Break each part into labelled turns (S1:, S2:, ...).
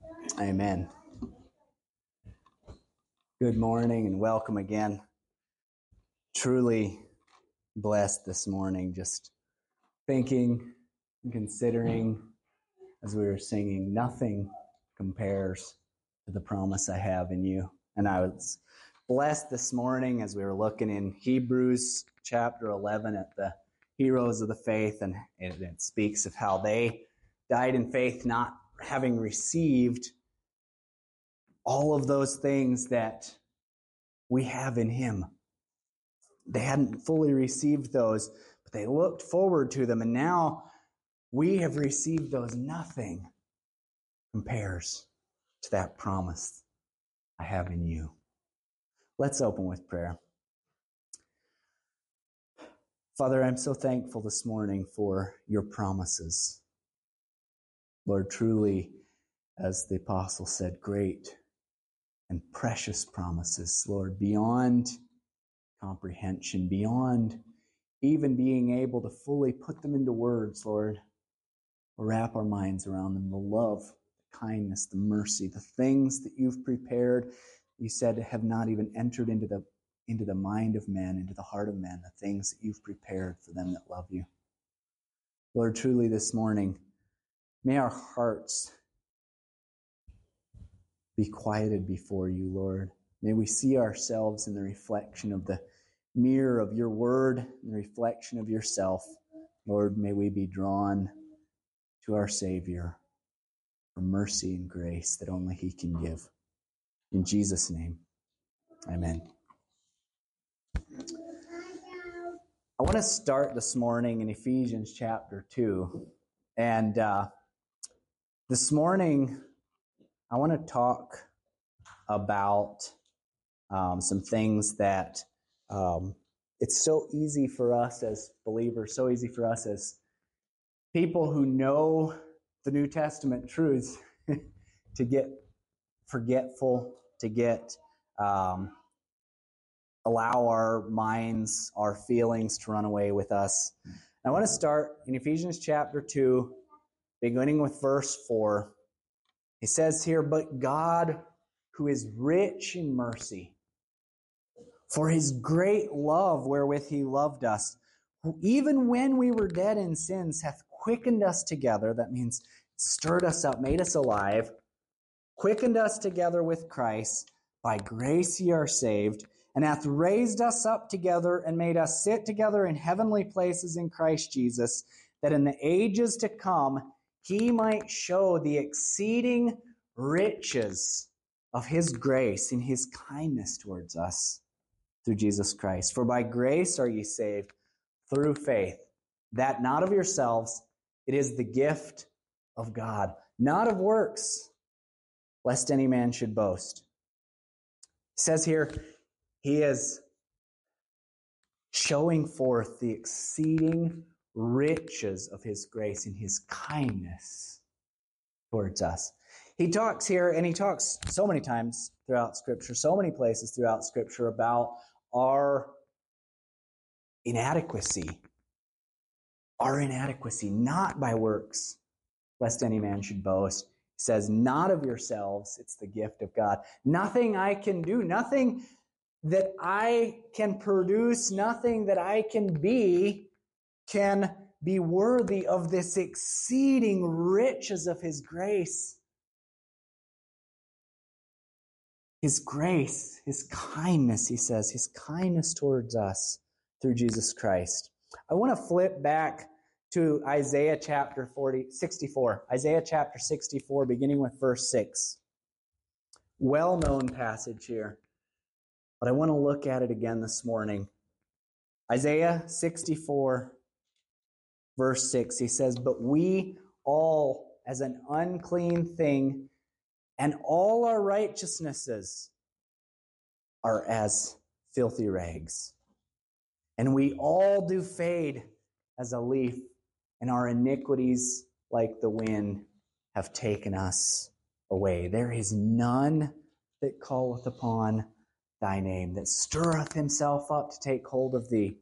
S1: Amen. Good morning and welcome again. Truly blessed this morning, just thinking and considering as we were singing, nothing compares to the promise I have in you. And I was blessed this morning as we were looking in Hebrews chapter 11 at the heroes of the faith, and it speaks of how they died in faith, not having received all of those things that we have in Him. They hadn't fully received those, but they looked forward to them, and now we have received those. Nothing compares to that promise I have in you. Let's open with prayer. Father, I'm so thankful this morning for your promises. Lord, truly, as the apostle said, great and precious promises, Lord, beyond comprehension, beyond even being able to fully put them into words, Lord, or wrap our minds around them. The love, the kindness, the mercy, the things that you've prepared, you said have not even entered into the mind of man, into the heart of man, the things that you've prepared for them that love you. Lord, truly this morning, may our hearts be quieted before you, Lord. May we see ourselves in the reflection of the mirror of your word, in the reflection of yourself. Lord, may we be drawn to our Savior for mercy and grace that only He can give. In Jesus' name, amen. I want to start this morning in Ephesians chapter 2. And this morning, I want to talk about some things that it's so easy for us as believers, so easy for us as people who know the New Testament truths to get forgetful, to get allow our minds, our feelings to run away with us. I want to start in Ephesians chapter 2, beginning with verse 4. It says here, "But God, who is rich in mercy, for His great love wherewith He loved us, who even when we were dead in sins hath quickened us together," that means stirred us up, made us alive, "quickened us together with Christ, by grace ye are saved, and hath raised us up together and made us sit together in heavenly places in Christ Jesus, that in the ages to come He might show the exceeding riches of His grace in His kindness towards us through Jesus Christ. For by grace are ye saved through faith, that not of yourselves, it is the gift of God, not of works, lest any man should boast." It says here, He is showing forth the exceeding riches of His grace and His kindness towards us. He talks here, and he talks so many times throughout Scripture, so many places throughout Scripture about our inadequacy, not by works, lest any man should boast. He says, not of yourselves, it's the gift of God. Nothing I can do, nothing that I can produce, nothing that I can be can be worthy of this exceeding riches of His grace. His grace, His kindness, he says, His kindness towards us through Jesus Christ. I want to flip back to Isaiah chapter 64. Isaiah chapter 64, beginning with verse 6. Well-known passage here, but I want to look at it again this morning. Isaiah 64, verse 6, he says, "But we all, as an unclean thing, and all our righteousnesses are as filthy rags. And we all do fade as a leaf, and our iniquities, like the wind, have taken us away. There is none that calleth upon thy name, that stirreth himself up to take hold of thee."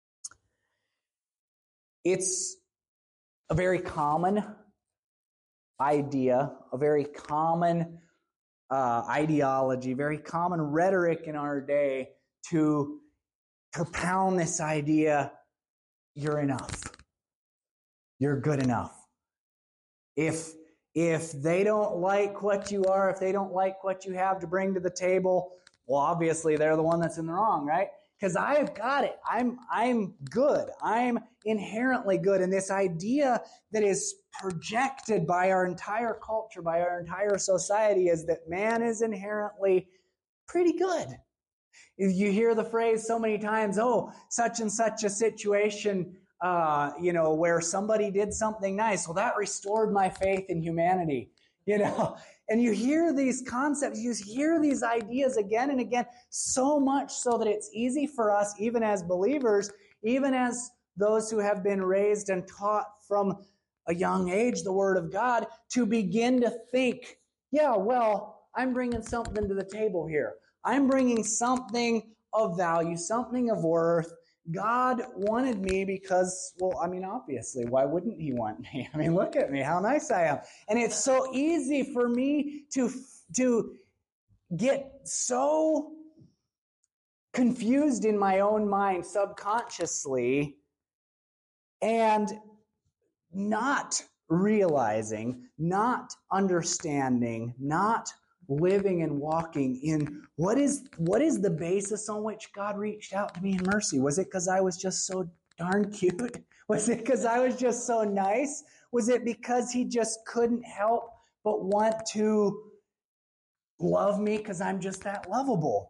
S1: It's a very common idea, a very common ideology, very common rhetoric in our day to propound this idea: you're enough. You're good enough. If they don't like what you are, if they don't like what you have to bring to the table, well, obviously they're the one that's in the wrong, right? Because I've got it. I'm good. I'm inherently good. And this idea that is projected by our entire culture, by our entire society, is that man is inherently pretty good. You hear the phrase so many times, oh, such and such a situation, where somebody did something nice. Well, that restored my faith in humanity, And you hear these concepts, you hear these ideas again and again, so much so that it's easy for us, even as believers, even as those who have been raised and taught from a young age the Word of God, to begin to think, yeah, well, I'm bringing something to the table here. I'm bringing something of value, something of worth. God wanted me because, obviously, why wouldn't he want me? Look at me, how nice I am. And it's so easy for me to get so confused in my own mind subconsciously and not realizing, not understanding, not living and walking in what is the basis on which God reached out to me in mercy. Was it because I was just so darn cute? Was it because I was just so nice? Was it because he just couldn't help but want to love me because I'm just that lovable?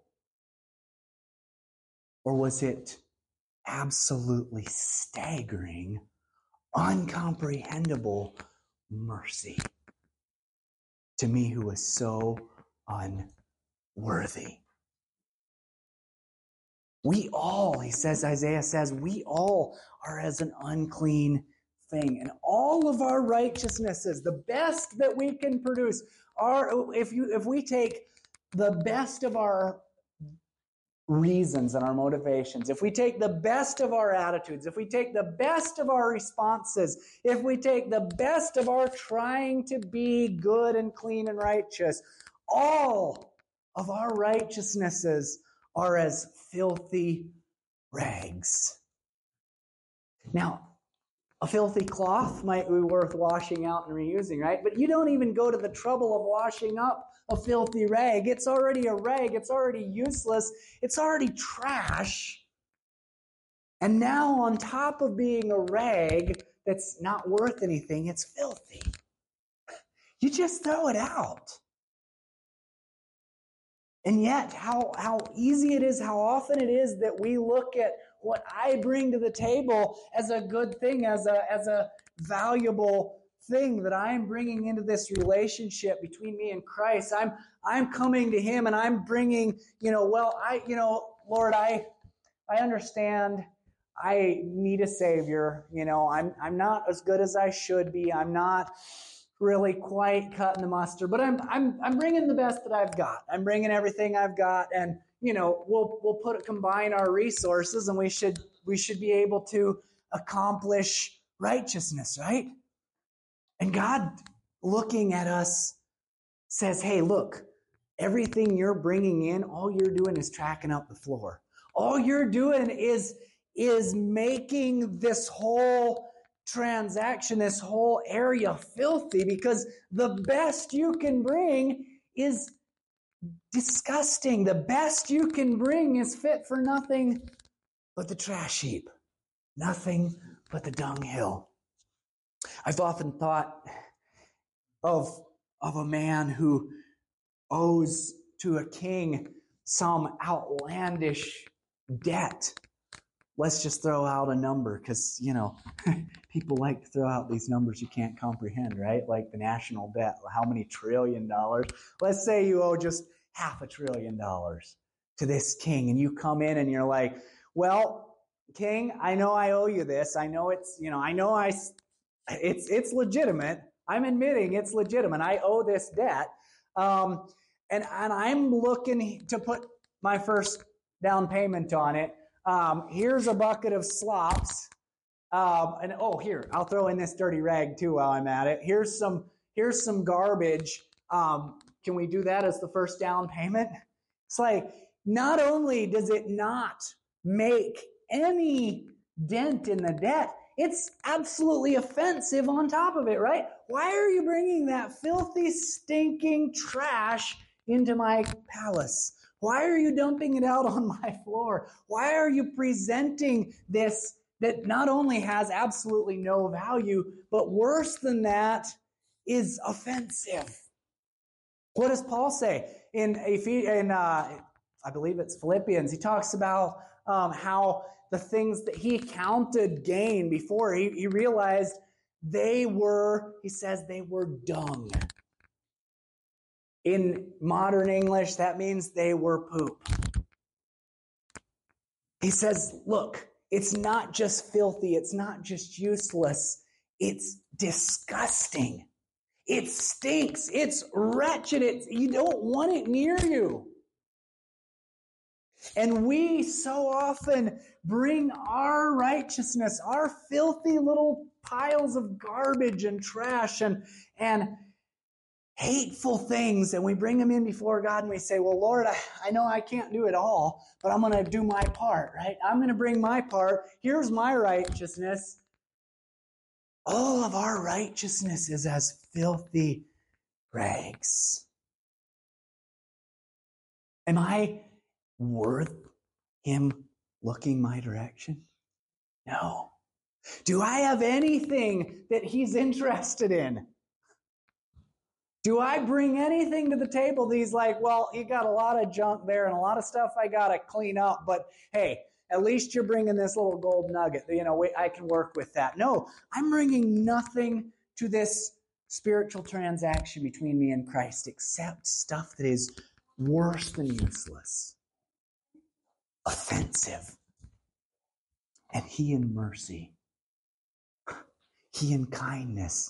S1: Or was it absolutely staggering, uncomprehendable mercy to me who was so unworthy? We all, Isaiah says, we all are as an unclean thing. And all of our righteousnesses, the best that we can produce, if we take the best of our reasons and our motivations, if we take the best of our attitudes, if we take the best of our responses, if we take the best of our trying to be good and clean and righteous, all of our righteousnesses are as filthy rags. Now, a filthy cloth might be worth washing out and reusing, right? But you don't even go to the trouble of washing up a filthy rag. It's already a rag. It's already useless. It's already trash. And now, on top of being a rag that's not worth anything, it's filthy. You just throw it out. And yet, how easy it is, how often it is that we look at what I bring to the table as a good thing, as a valuable thing that I'm bringing into this relationship between me and Christ. I'm coming to Him and I'm bringing, Lord, I understand I need a Savior. I'm not as good as I should be. I'm not really quite cutting the mustard, but I'm bringing the best that I've got. I'm bringing everything I've got, and we'll combine our resources, and we should be able to accomplish righteousness, right? And God, looking at us, says, "Hey, look, everything you're bringing in, all you're doing is tracking up the floor. All you're doing is making this whole transaction, this whole area filthy, because the best you can bring is disgusting. The best you can bring is fit for nothing but the trash heap, nothing but the dunghill." I've often thought of a man who owes to a king some outlandish debt. Let's just throw out a number because, people like to throw out these numbers you can't comprehend, right? Like the national debt, how many $1 trillion? Let's say you owe just $500 billion to this king, and you come in and you're like, "Well, king, I know I owe you this. I know it's legitimate. I'm admitting it's legitimate. I owe this debt. And I'm looking to put my first down payment on it. Here's a bucket of slops. Here, I'll throw in this dirty rag too while I'm at it. Here's some here's some garbage. Can we do that as the first down payment? It's like, not only does it not make any dent in the debt, it's absolutely offensive on top of it, right? Why are you bringing that filthy, stinking trash into my palace? Why are you dumping it out on my floor? Why are you presenting this that not only has absolutely no value, but worse than that, is offensive? What does Paul say in I believe it's Philippians? He talks about how the things that he counted gain before, he realized he says they were dung. In modern English, that means they were poop. He says, look, it's not just filthy, it's not just useless, it's disgusting. It stinks. It's wretched. You don't want it near you. And we so often bring our righteousness, our filthy little piles of garbage and trash and hateful things, and we bring them in before God and we say, well, Lord, I know I can't do it all, but I'm going to do my part, right? I'm going to bring my part. Here's my righteousness. All of our righteousness is as filthy rags. Am I worth him looking my direction? No. Do I have anything that he's interested in? Do I bring anything to the table that he's like, well, you got a lot of junk there and a lot of stuff I got to clean up, but hey, at least you're bringing this little gold nugget. I can work with that. No, I'm bringing nothing to this spiritual transaction between me and Christ except stuff that is worse than useless, offensive. And he in mercy, he in kindness,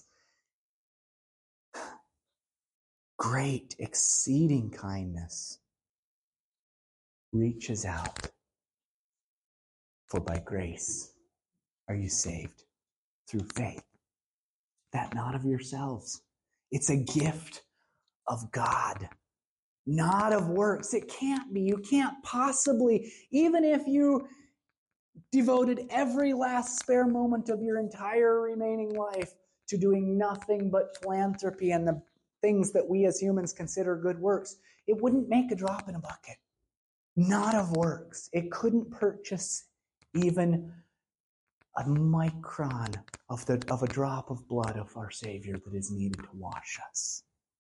S1: great, exceeding kindness, reaches out. For by grace are you saved through faith, that not of yourselves. It's a gift of God, not of works. It can't be. You can't possibly, even if you devoted every last spare moment of your entire remaining life to doing nothing but philanthropy and the things that we as humans consider good works, it wouldn't make a drop in a bucket. Not of works. It couldn't purchase even a micron of a drop of blood of our Savior that is needed to wash us.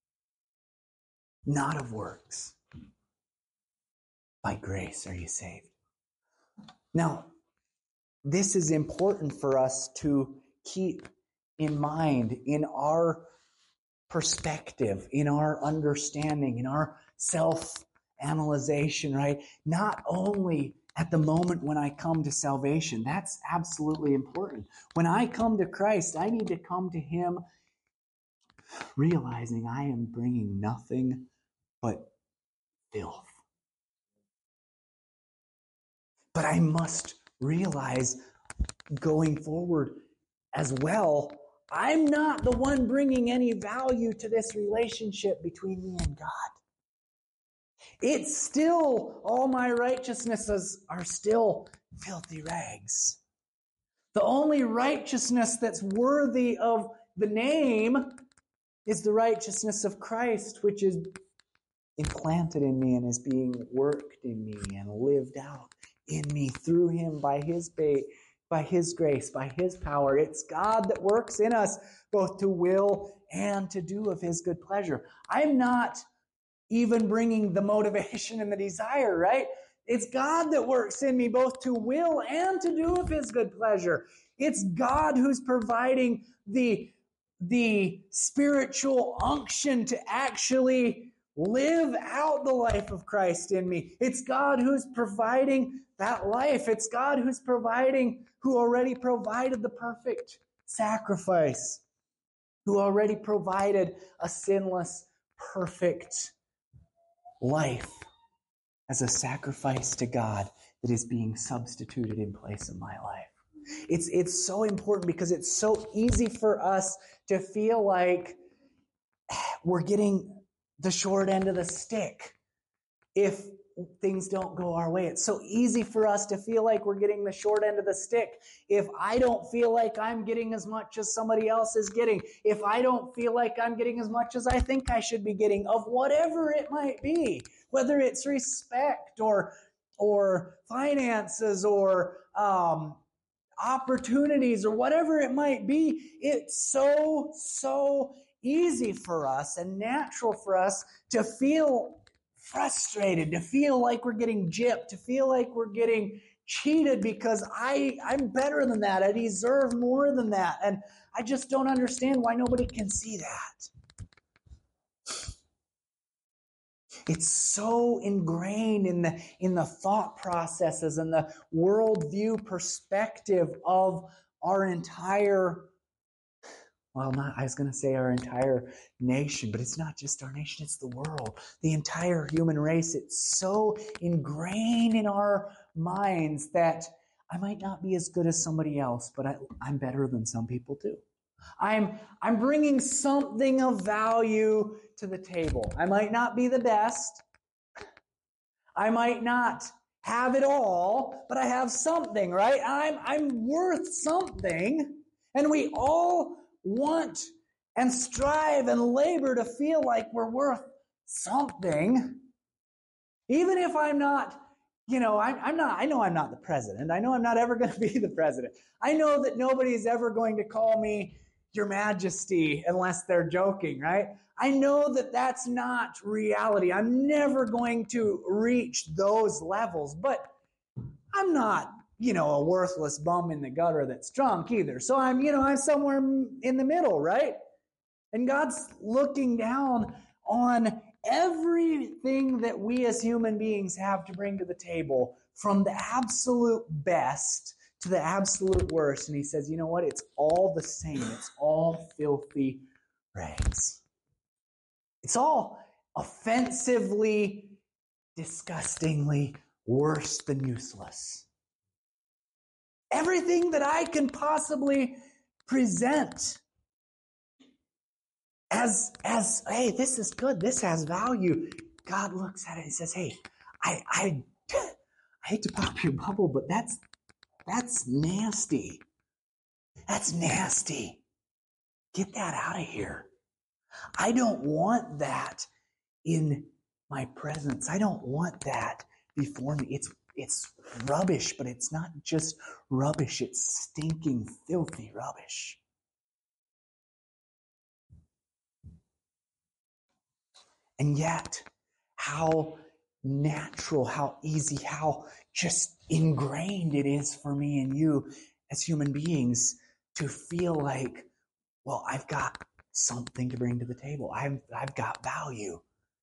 S1: Not of works. By grace are you saved. Now, this is important for us to keep in mind in our perspective, in our understanding, in our self-analyzation, right? Not only at the moment when I come to salvation, that's absolutely important. When I come to Christ, I need to come to him realizing I am bringing nothing but filth. But I must realize going forward as well, I'm not the one bringing any value to this relationship between me and God. It's still, all my righteousnesses are still filthy rags. The only righteousness that's worthy of the name is the righteousness of Christ, which is implanted in me and is being worked in me and lived out in me through him by his grace, by his power. It's God that works in us both to will and to do of his good pleasure. I'm not even bringing the motivation and the desire, right? It's God that works in me both to will and to do of his good pleasure. It's God who's providing the spiritual unction to actually live out the life of Christ in me. It's God who's providing that life. It's God who already provided the perfect sacrifice, who already provided a sinless, perfect life as a sacrifice to God that is being substituted in place of my life. It's so important because it's so easy for us to feel like we're getting the short end of the stick if things don't go our way. It's so easy for us to feel like we're getting the short end of the stick if I don't feel like I'm getting as much as somebody else is getting, if I don't feel like I'm getting as much as I think I should be getting, of whatever it might be, whether it's respect or finances or opportunities or whatever it might be. It's so easy for us and natural for us to feel frustrated, to feel like we're getting gypped, to feel like we're getting cheated because I'm better than that. I deserve more than that. And I just don't understand why nobody can see that. It's so ingrained in the thought processes and the worldview perspective of our entire, I was going to say our entire nation, but it's not just our nation, it's the world, the entire human race. It's so ingrained in our minds that I might not be as good as somebody else, but I'm better than some people too. I'm bringing something of value to the table. I might not be the best. I might not have it all, but I have something, right? I'm worth something, and we all want and strive and labor to feel like we're worth something. Even if I'm not, I know I'm not the president. I know I'm not ever going to be the president. I know that nobody's ever going to call me Your Majesty unless they're joking, right? I know that that's not reality. I'm never going to reach those levels, but I'm not, a worthless bum in the gutter that's drunk either. So I'm somewhere in the middle, right? And God's looking down on everything that we as human beings have to bring to the table, from the absolute best to the absolute worst. And he says, you know what? It's all the same. It's all filthy rags. It's all offensively, disgustingly worse than useless. Everything that I can possibly present as hey, this is good, this has value. God looks at it and says, hey, I hate to pop your bubble, but that's nasty. That's nasty. Get that out of here. I don't want that in my presence. I don't want that before me. It's rubbish, but it's not just rubbish. It's stinking, filthy rubbish. And yet, how natural, how easy, how just ingrained it is for me and you as human beings to feel like, well, I've got something to bring to the table. I've got value.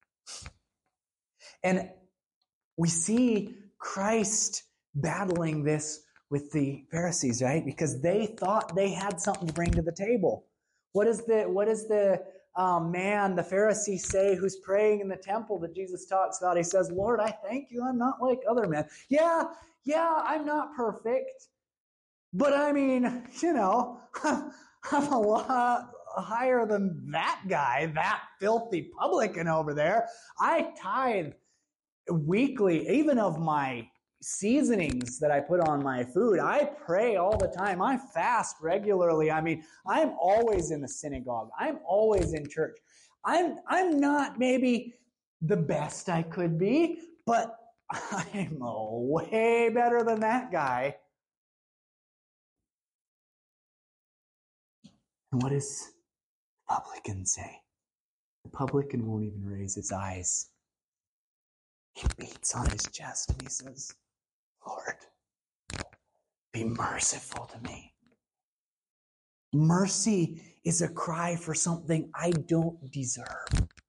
S1: And we see Christ battling this with the Pharisees, right? Because they thought they had something to bring to the table. What does the man, the Pharisee, say who's praying in the temple that Jesus talks about? He says, Lord, I thank you, I'm not like other men. Yeah, I'm not perfect. But I mean, I'm a lot higher than that guy, that filthy publican over there. I tithe weekly, even of my seasonings that I put on my food. I pray all the time. I fast regularly. I mean, I'm always in the synagogue. I'm always in church. I'm not maybe the best I could be, but I'm way better than that guy. And what does the publican say? The publican won't even raise his eyes. He beats on his chest and he says, Lord, be merciful to me. Mercy is a cry for something I don't deserve.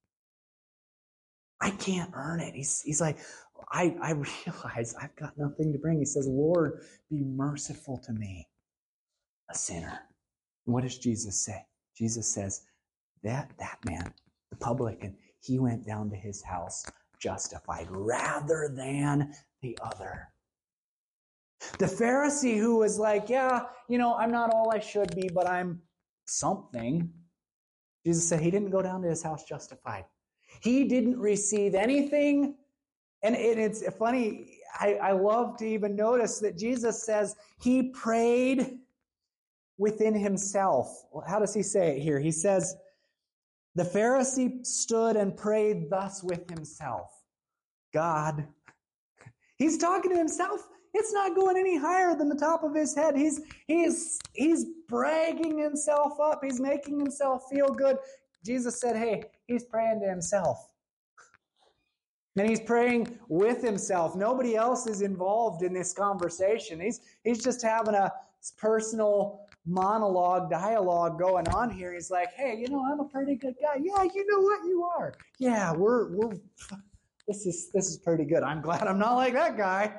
S1: I can't earn it. He's like, I realize I've got nothing to bring. He says, Lord, be merciful to me, a sinner. And what does Jesus say? Jesus says, that man, the publican, he went down to his house justified rather than the other. The Pharisee who was like, I'm not all I should be, but I'm something. Jesus said he didn't go down to his house justified. He didn't receive anything. And it's funny, I love to even notice that Jesus says he prayed within himself. How does he say it here? He says, the Pharisee stood and prayed thus with himself. God, he's talking to himself. It's not going any higher than the top of his head. He's bragging himself up. He's making himself feel good. Jesus said, hey, he's praying to himself. And he's praying with himself. Nobody else is involved in this conversation. He's just having a personal dialogue going on here. He's like, hey, I'm a pretty good guy. Yeah, you know what you are. Yeah, this is pretty good. I'm glad I'm not like that guy.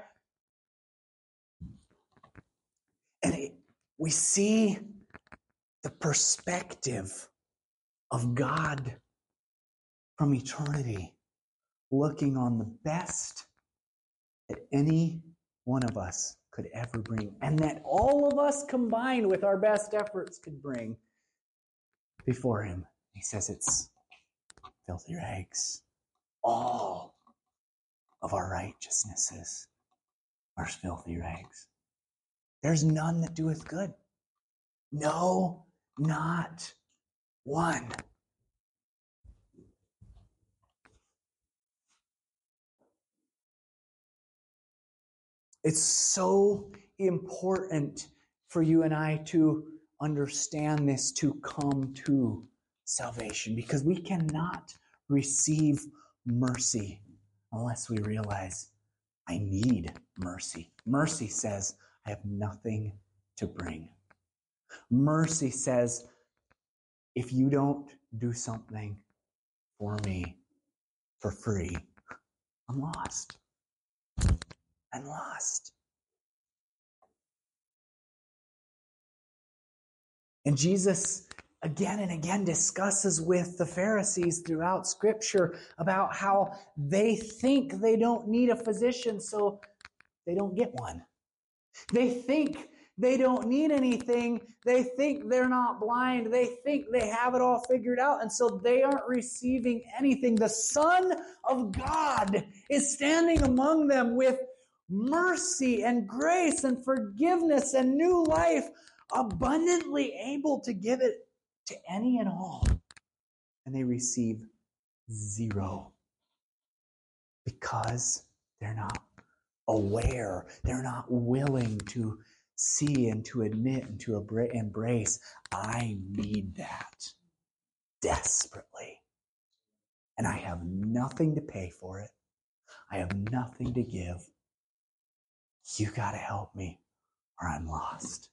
S1: And we see the perspective of God from eternity, looking on the best that any one of us could ever bring, and that all of us combined with our best efforts could bring before him. He says it's filthy rags. All of our righteousnesses are filthy rags. There's none that doeth good. No, not one. It's so important for you and I to understand this, to come to salvation, because we cannot receive mercy unless we realize I need mercy. Mercy says I have nothing to bring. Mercy says if you don't do something for me for free, I'm lost. I'm lost. And Jesus again and again discusses with the Pharisees throughout Scripture about how they think they don't need a physician, so they don't get one. They think they don't need anything. They think they're not blind. They think they have it all figured out, and so they aren't receiving anything. The Son of God is standing among them with mercy and grace and forgiveness and new life, abundantly able to give it to any and all. And they receive zero because they're not aware. They're not willing to see and to admit and to embrace, I need that desperately. And I have nothing to pay for it. I have nothing to give. You got to help me or I'm lost.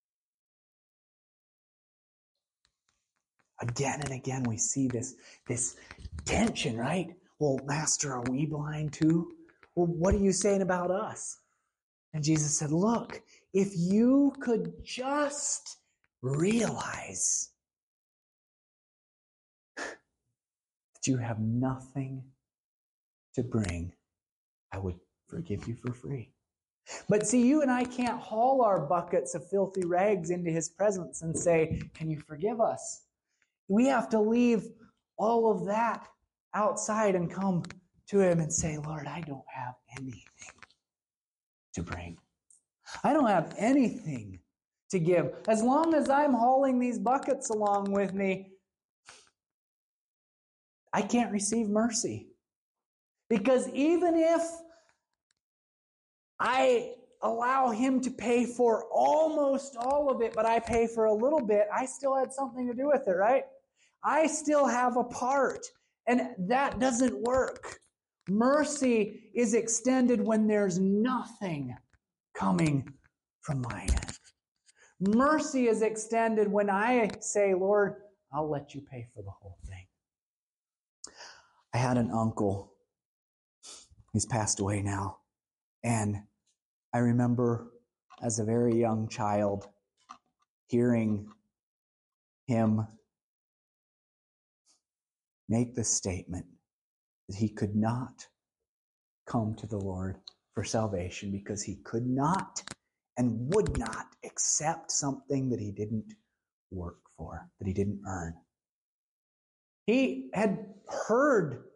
S1: Again and again we see this tension, right? Well, Master, are we blind too? Well, what are you saying about us? And Jesus said, look, if you could just realize that you have nothing to bring, I would forgive you for free. But see, you and I can't haul our buckets of filthy rags into his presence and say, can you forgive us? We have to leave all of that outside and come to him and say, Lord, I don't have anything to bring. I don't have anything to give. As long as I'm hauling these buckets along with me, I can't receive mercy. Because even if I allow him to pay for almost all of it, but I pay for a little bit, I still had something to do with it, right? I still have a part, and that doesn't work. Mercy is extended when there's nothing coming from my end. Mercy is extended when I say, Lord, I'll let you pay for the whole thing. I had an uncle. He's passed away now. And I remember as a very young child hearing him make the statement that he could not come to the Lord for salvation because he could not and would not accept something that he didn't work for, that he didn't earn. He had heard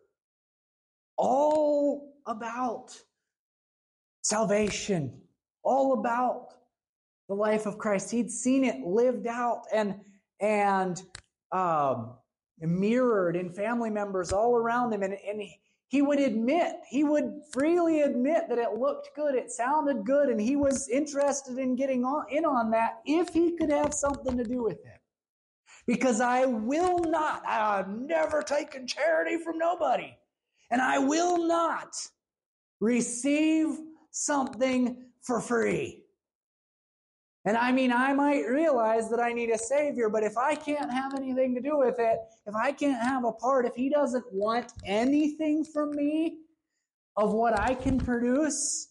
S1: all about salvation, all about the life of Christ. He'd seen it lived out and mirrored in family members all around him. And he would freely admit that it looked good, it sounded good, and he was interested in getting in on that if he could have something to do with it. Because I've never taken charity from nobody. And I will not receive something for free. And I might realize that I need a Savior, but if I can't have anything to do with it, if I can't have a part, if He doesn't want anything from me of what I can produce,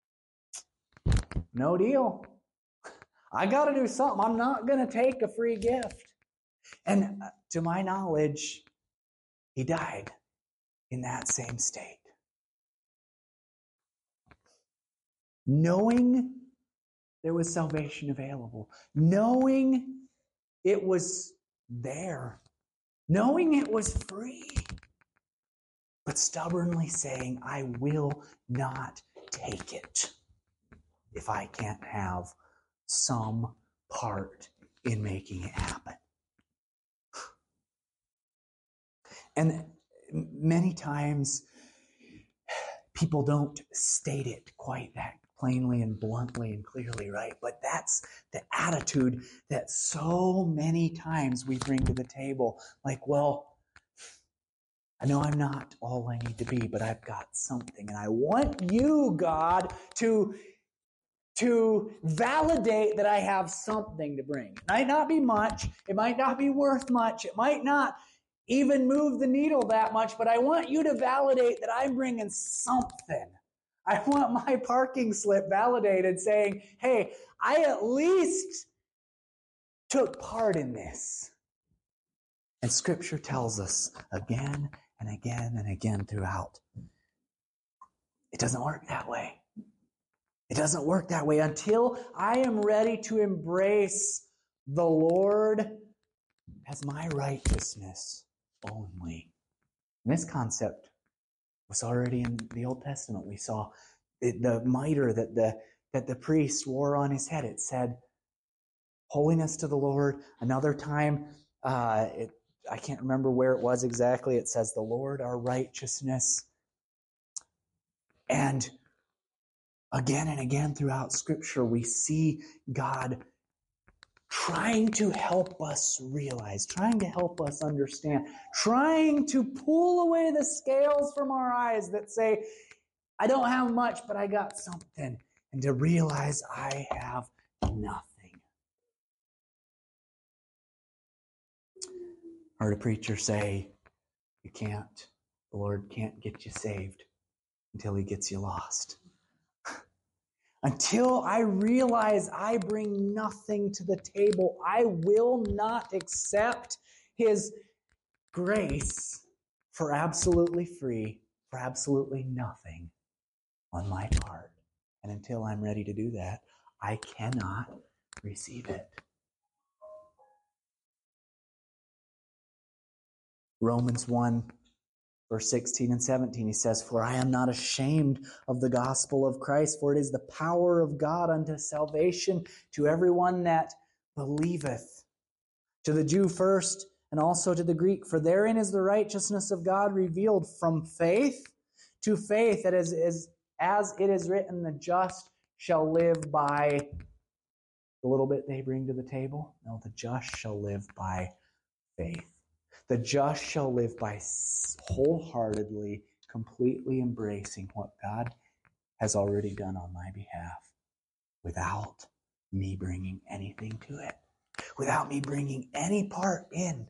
S1: no deal. I got to do something. I'm not going to take a free gift. And to my knowledge, he died in that same state. Knowing there was salvation available, knowing it was there, knowing it was free, but stubbornly saying, I will not take it if I can't have some part in making it happen. And many times, people don't state it quite that plainly and bluntly and clearly, right? But that's the attitude that so many times we bring to the table. Like, well, I know I'm not all I need to be, but I've got something. And I want you, God, to validate that I have something to bring. It might not be much. It might not be worth much. It might not even move the needle that much, but I want you to validate that I'm bringing something. I want my parking slip validated saying, hey, I at least took part in this. And Scripture tells us again and again and again throughout, it doesn't work that way. It doesn't work that way until I am ready to embrace the Lord as my righteousness only. And this concept was already in the Old Testament. We saw the mitre that the priest wore on his head. It said, holiness to the Lord. Another time, I can't remember where it was exactly. It says, the Lord our righteousness. And again and again throughout Scripture, we see God trying to help us realize, trying to help us understand, trying to pull away the scales from our eyes that say, I don't have much, but I got something. And to realize I have nothing. I heard a preacher say, the Lord can't get you saved until He gets you lost. Until I realize I bring nothing to the table, I will not accept His grace for absolutely free, for absolutely nothing on my part. And until I'm ready to do that, I cannot receive it. Romans 1, verse 16 and 17, he says, for I am not ashamed of the gospel of Christ, for it is the power of God unto salvation to everyone that believeth, to the Jew first, and also to the Greek. For therein is the righteousness of God revealed from faith to faith, that as it is written, the just shall live by the little bit they bring to the table. No, the just shall live by faith. The just shall live by wholeheartedly, completely embracing what God has already done on my behalf without me bringing anything to it, without me bringing any part in.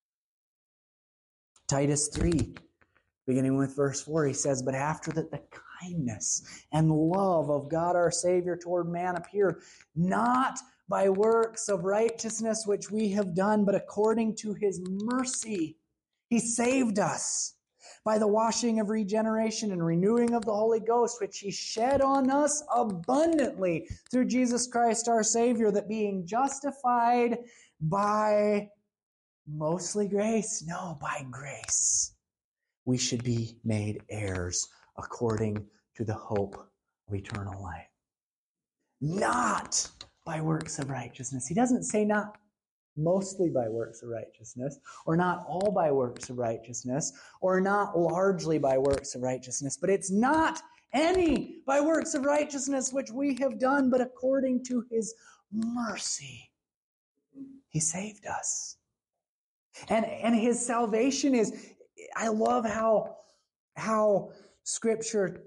S1: Titus 3, beginning with verse 4, he says, but after that the kindness and love of God our Savior toward man appeared, not by works of righteousness which we have done, but according to His mercy, He saved us by the washing of regeneration and renewing of the Holy Ghost, which He shed on us abundantly through Jesus Christ our Savior, that being justified by mostly grace? No, by grace. We should be made heirs according to the hope of eternal life. Not by works of righteousness. He doesn't say not mostly by works of righteousness, or not all by works of righteousness, or not largely by works of righteousness, but it's not any by works of righteousness which we have done, but according to His mercy. He saved us. And His salvation is, I love how Scripture,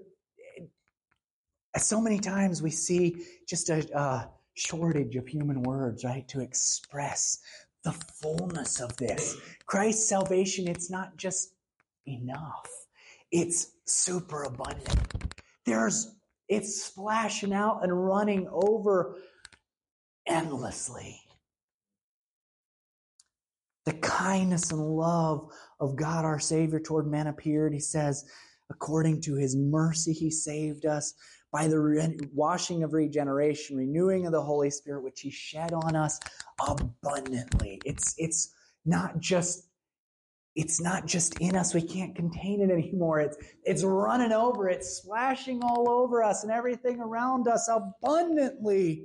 S1: so many times we see just a shortage of human words, right, to express the fullness of this. Christ's salvation, it's not just enough. It's super abundant. It's splashing out and running over endlessly. The kindness and love of God our Savior toward men appeared, he says, according to His mercy He saved us by the washing of regeneration, renewing of the Holy Spirit, which He shed on us abundantly. It's not just in us. We can't contain it anymore. It's running over. It's splashing all over us and everything around us abundantly.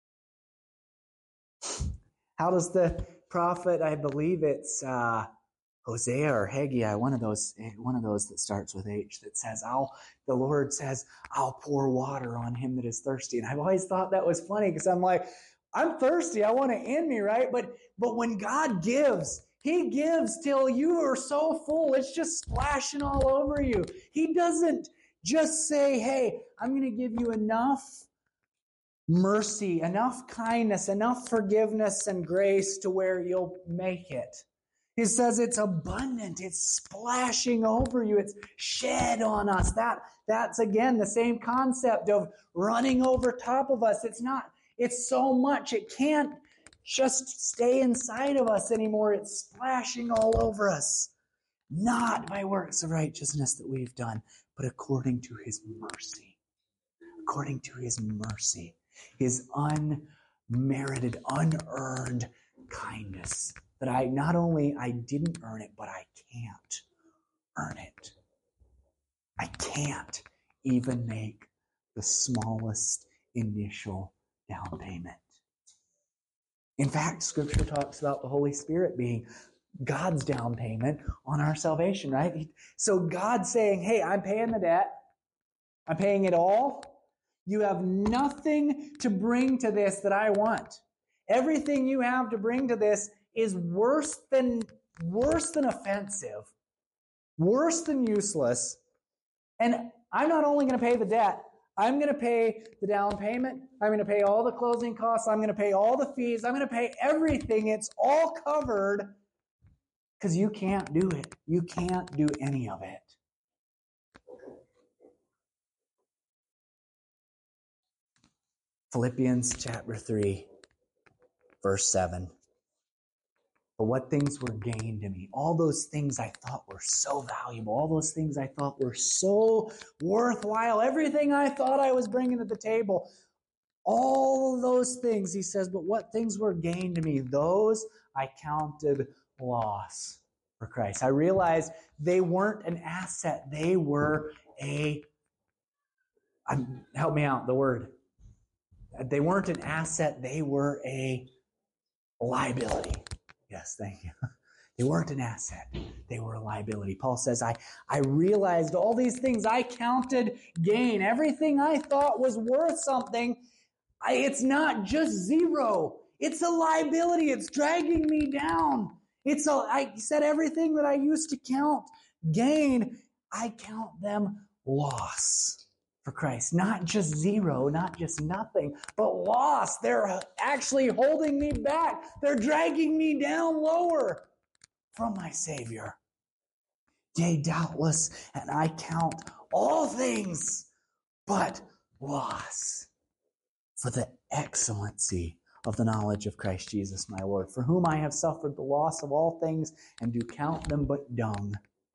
S1: How does the prophet, I believe it's Hosea or Haggai, one of those that starts with H, that says, the Lord says, I'll pour water on him that is thirsty. And I've always thought that was funny, because I'm like, I'm thirsty, I want it in me, right? But when God gives, He gives till you are so full, it's just splashing all over you. He doesn't just say, hey, I'm going to give you enough mercy, enough kindness, enough forgiveness and grace to where you'll make it. He says it's abundant. It's splashing over you. It's shed on us. That's again the same concept of running over top of us. It's so much. It can't just stay inside of us anymore. It's splashing all over us. Not by works of righteousness that we've done, but according to His mercy. According to His mercy. His unmerited, unearned kindness. That I didn't earn it, but I can't earn it. I can't even make the smallest initial down payment. In fact, Scripture talks about the Holy Spirit being God's down payment on our salvation, right? So God's saying, hey, I'm paying the debt. I'm paying it all. You have nothing to bring to this that I want. Everything you have to bring to this is worse than offensive, worse than useless. And I'm not only going to pay the debt, I'm going to pay the down payment. I'm going to pay all the closing costs. I'm going to pay all the fees. I'm going to pay everything. It's all covered because you can't do it. You can't do any of it. Philippians chapter 3, verse 7. But what things were gained to me? All those things I thought were so valuable. All those things I thought were so worthwhile. Everything I thought I was bringing to the table. All of those things, he says, but what things were gained to me? Those I counted loss for Christ. I realized they weren't an asset. They were help me out, the word. They weren't an asset. They were a liability. Yes, thank you. They weren't an asset. They were a liability. Paul says, I realized all these things I counted gain. Everything I thought was worth something, it's not just zero. It's a liability. It's dragging me down. I said everything that I used to count gain, I count them loss for Christ. Not just zero, not just nothing, but loss. They're actually holding me back. They're dragging me down lower from my Savior. Yea, doubtless, and I count all things but loss for the excellency of the knowledge of Christ Jesus my Lord, for whom I have suffered the loss of all things and do count them but dung.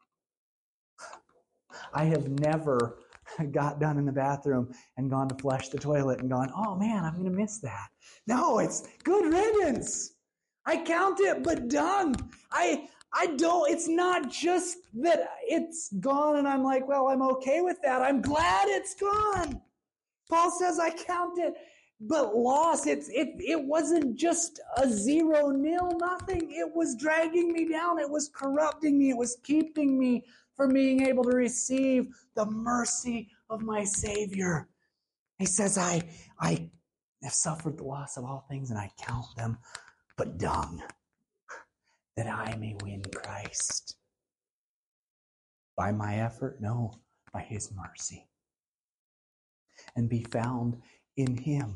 S1: I have never got done in the bathroom and gone to flush the toilet and gone, oh man, I'm going to miss that. No, it's good riddance. I count it but dung. I don't, it's not just that it's gone and I'm like, well, I'm okay with that. I'm glad it's gone. Paul says I count it but loss. It wasn't just a 0-0 nothing. It was dragging me down. It was corrupting me. It was keeping me from being able to receive the mercy of my Savior. He says, I have suffered the loss of all things and I count them but dung, that I may win Christ. By my effort? No, by His mercy. And be found in Him.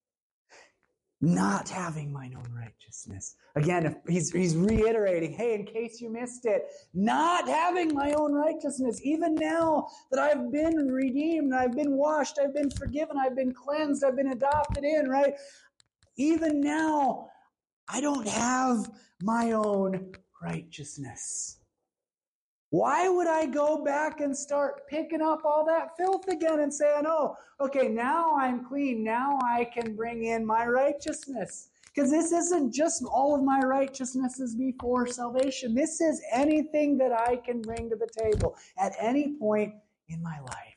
S1: Not having mine own righteousness. Again, he's reiterating, hey, in case you missed it, not having my own righteousness. Even now that I've been redeemed, I've been washed, I've been forgiven, I've been cleansed, I've been adopted in, right? Even now, I don't have my own righteousness. Why would I go back and start picking up all that filth again and saying, oh, okay, now I'm clean. Now I can bring in my righteousness. Because this isn't just all of my righteousnesses before salvation. This is anything that I can bring to the table at any point in my life.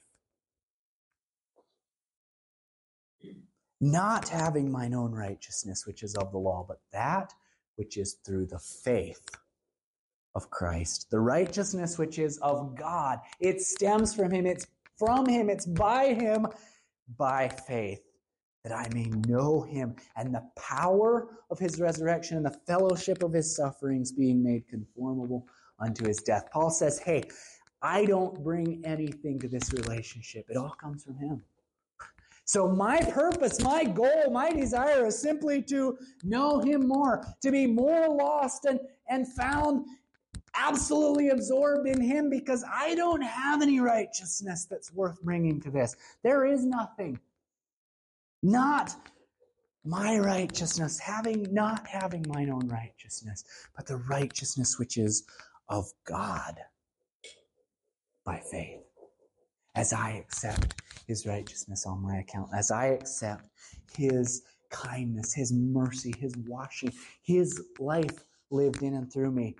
S1: Not having mine own righteousness, which is of the law, but that which is through the faith of Christ. The righteousness which is of God. It stems from Him. It's from Him. It's by Him, by faith, that I may know Him and the power of His resurrection and the fellowship of His sufferings, being made conformable unto His death. Paul says, hey, I don't bring anything to this relationship. It all comes from Him. So my purpose, my goal, my desire is simply to know Him more, to be more lost and found absolutely absorbed in Him, because I don't have any righteousness that's worth bringing to this. There is nothing. Not my righteousness, not having mine own righteousness, but the righteousness which is of God by faith. As I accept His righteousness on my account, as I accept His kindness, His mercy, His washing, His life lived in and through me.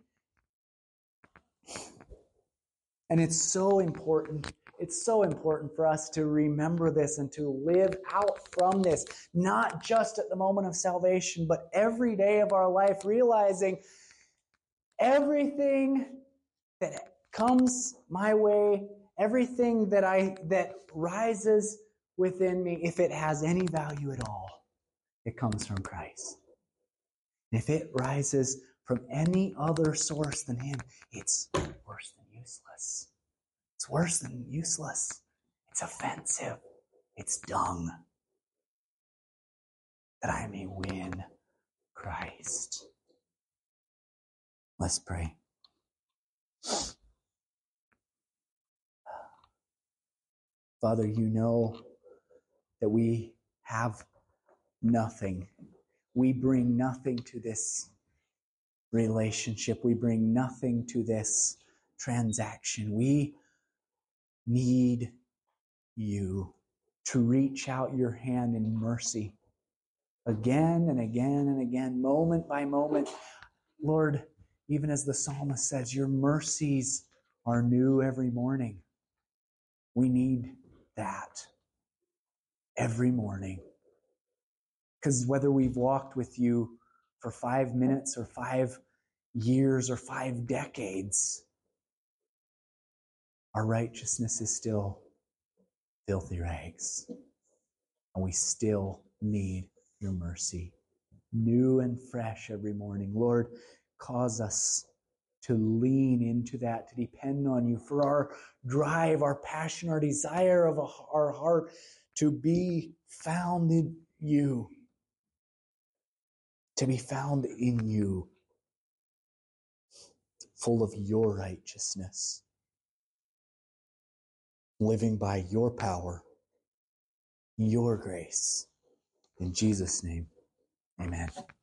S1: And it's so important. It's so important for us to remember this and to live out from this, not just at the moment of salvation, but every day of our life, realizing everything that comes my way, everything that rises within me, if it has any value at all, it comes from Christ. If it rises from any other source than Him, it's worse than useless. It's worse than useless. It's offensive. It's dung. That I may win Christ. Let's pray. Father, you know that we have nothing. We bring nothing to this relationship. We bring nothing to this transaction. We need you to reach out your hand in mercy again and again and again, moment by moment. Lord, even as the psalmist says, your mercies are new every morning. We need that every morning. Because whether we've walked with you for 5 minutes or 5 years or 5 decades, our righteousness is still filthy rags. And we still need your mercy, new and fresh every morning. Lord, cause us to lean into that, to depend on you for our drive, our passion, our desire of our heart to be found in you. To be found in you, full of your righteousness, living by your power, your grace. In Jesus' name, amen.